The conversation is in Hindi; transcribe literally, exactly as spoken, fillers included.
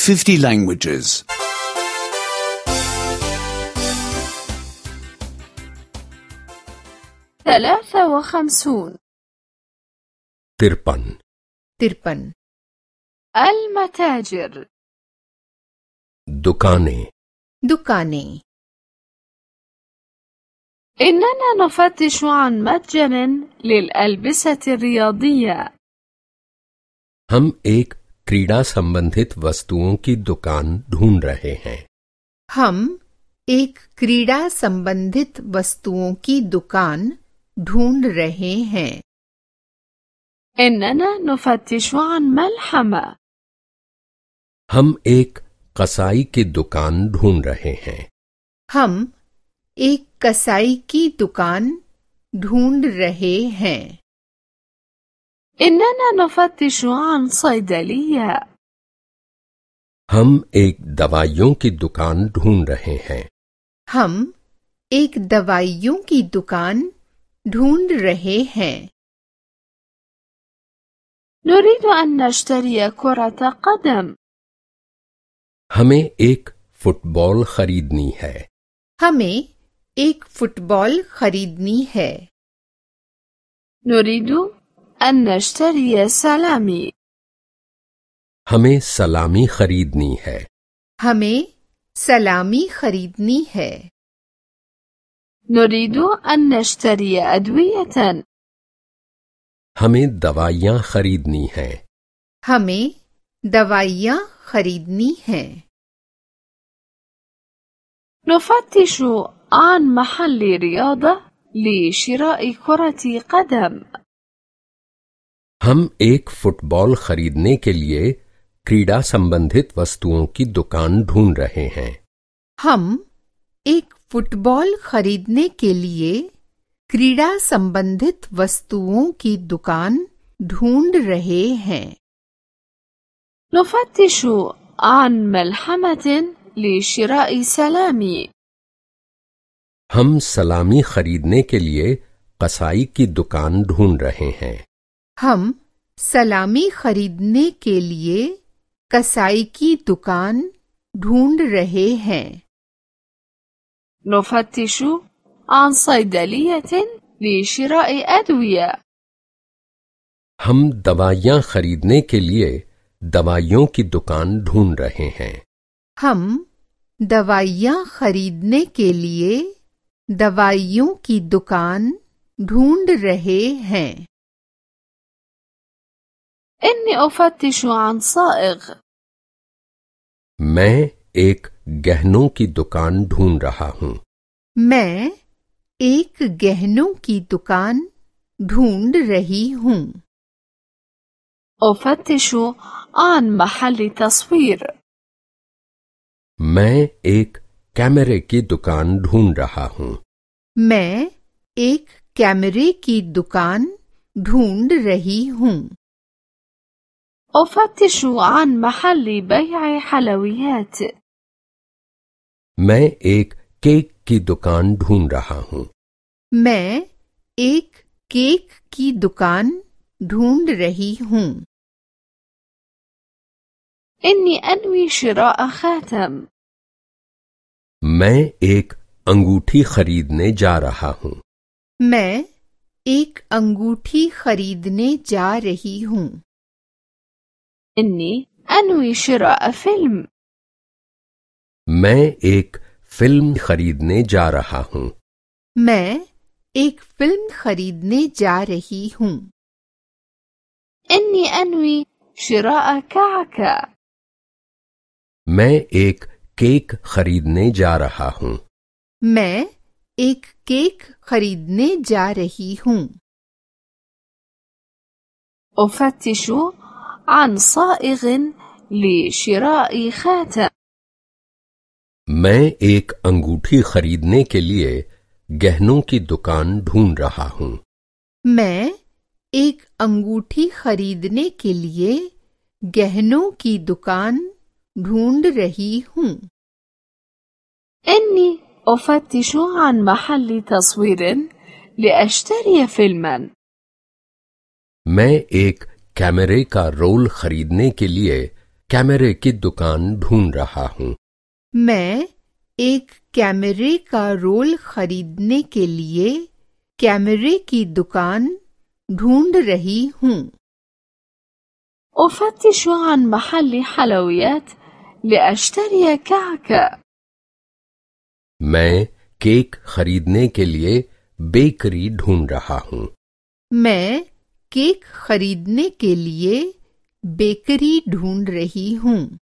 fifty languages. ثلاثة وخمسون तिरपन तिरपन المتاجر दुकानें दुकानें إننا نفتش عن متجر للألبسة الرياضية. हम एक क्रीड़ा संबंधित वस्तुओं की दुकान ढूंढ रहे हैं. हम एक क्रीड़ा संबंधित वस्तुओं की दुकान ढूंढ रहे हैं. إننا نفتش عن ملحمة. हम एक कसाई की दुकान ढूंढ रहे हैं. हम एक कसाई की दुकान ढूंढ रहे हैं. إننا نفتش عن صيدلية. हम एक दवाइयों की दुकान ढूंढ रहे हैं. हम एक दवाइयों की दुकान ढूंढ रहे हैं. نريد أن نشتري كرة قدم. हमें एक फुटबॉल खरीदनी है. हमें एक फुटबॉल खरीदनी है. نريد أن نشتري سلامي. हमें सलामी खरीदनी है. हमें सलामी खरीदनी है. نريد أن نشتري أدوية. हमें दवाइयाँ खरीदनी हैं. हमें दवाइयाँ खरीदनी हैं. نفتش عن محل رياضة لشراء كرة قدم. हम एक फुटबॉल खरीदने के लिए क्रीड़ा संबंधित वस्तुओं की दुकान ढूंढ रहे हैं. हम एक फुटबॉल खरीदने के लिए क्रीड़ा संबंधित वस्तुओं की दुकान ढूंढ रहे हैं. نفتش عن ملحمة لشراء سلامي. हम सलामी खरीदने के लिए कसाई की दुकान ढूंढ रहे हैं. हम सलामी खरीदने के लिए कसाई की दुकान ढूंढ रहे हैं. نفتش عن صيدلية لشراء أدوية. हम दवाइयाँ खरीदने के लिए दवाइयों की दुकान ढूंढ रहे हैं. हम दवाइयाँ खरीदने के लिए दवाइयों की दुकान ढूंढ रहे हैं. إني أفتش عن صائغ. मैं एक गहनों की दुकान ढूंढ रहा हूँ. मैं एक गहनों की दुकान ढूंढ रही हूँ. أفتش عن محل تصوير. मैं एक कैमरे की दुकान ढूंढ रहा हूँ. मैं एक कैमरे की दुकान ढूंढ रही हूँ. أفتش عن محل بيع حلويات. मैं एक केक की दुकान ढूंढ रहा हूँ. मैं एक केक की दुकान ढूंढ रही हूँ. إني أنوي شراء خاتم. मैं एक अंगूठी खरीदने जा रहा हूँ. मैं एक अंगूठी खरीदने जा रही हूँ. إني أنوي شراء فيلم. मैं एक फिल्म खरीदने जा रहा हूँ. मैं एक फिल्म खरीदने जा रही हूँ. إني أنوي شراء كعكة. मैं एक केक खरीदने जा रहा हूँ. मैं एक केक खरीदने जा रही हूँ. أفتش عن صائغ لشراء خاتم. मैं एक अंगूठी खरीदने के लिए गहनों की दुकान ढूंढ रहा हूँ. मैं एक अंगूठी खरीदने के लिए गहनों की दुकान ढूंढ रही हूँ. إني أفتش عن محل تصوير لأشتري فيلما. मैं एक कैमरे का रोल खरीदने के लिए कैमरे की दुकान ढूंढ रहा हूँ। मैं एक कैमरे का रोल खरीदने के लिए कैमरे की दुकान ढूंढ रही हूँ। أفتش عن محل حلويات لأشتري كعكة. मैं केक खरीदने के लिए बेकरी ढूंढ रहा हूँ। मैं केक खरीदने के लिए बेकरी ढूंढ रही हूँ।